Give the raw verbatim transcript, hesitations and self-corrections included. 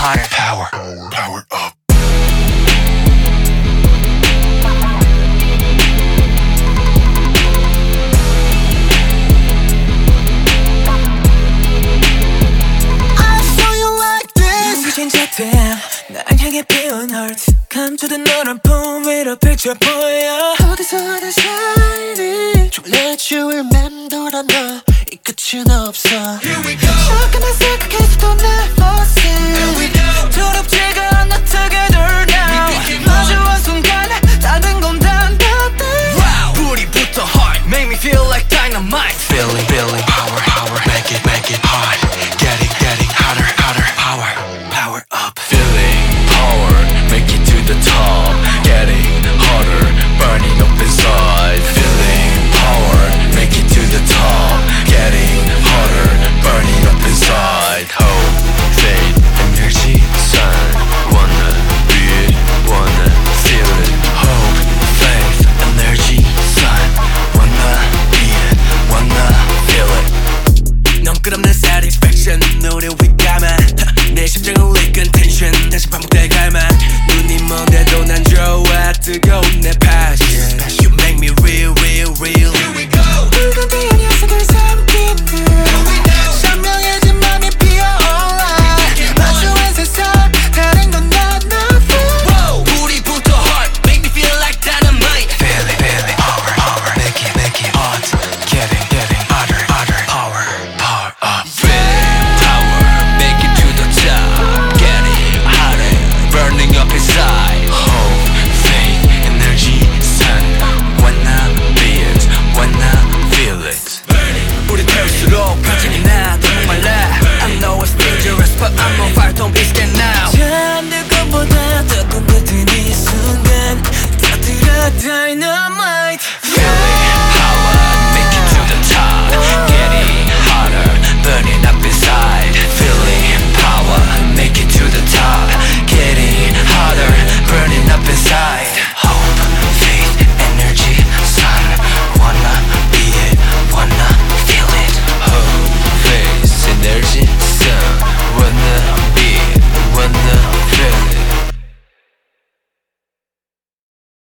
hotter. Power, power up. 날 향해 피운 heart 감춰둔 너란 품 위로 펼쳐 보여 어디서 하는 샤이니 좀 let you remember 너 이 끝은 없어 Here we go 잠깐만 생각해서도 never see Here we go 두렵지가 않아 together now 마주한 순간 다른 건 다 내 Wow 뿌리부터 heart make me feel like dynamite Feeling, feeling, power, power, make it, make it hot. Getting, getting hotter, hotter, power, power up. Feeling power, make it to the top. Getting hotter, burning up inside. Feeling power, make it to the top. Getting hotter, burning up inside. Hope, faith, energy, sun. Wanna be it, wanna feel it. Hope, faith, energy, sun. Wanna be it, wanna feel it. 넌 끝없는 satisfaction 노래 위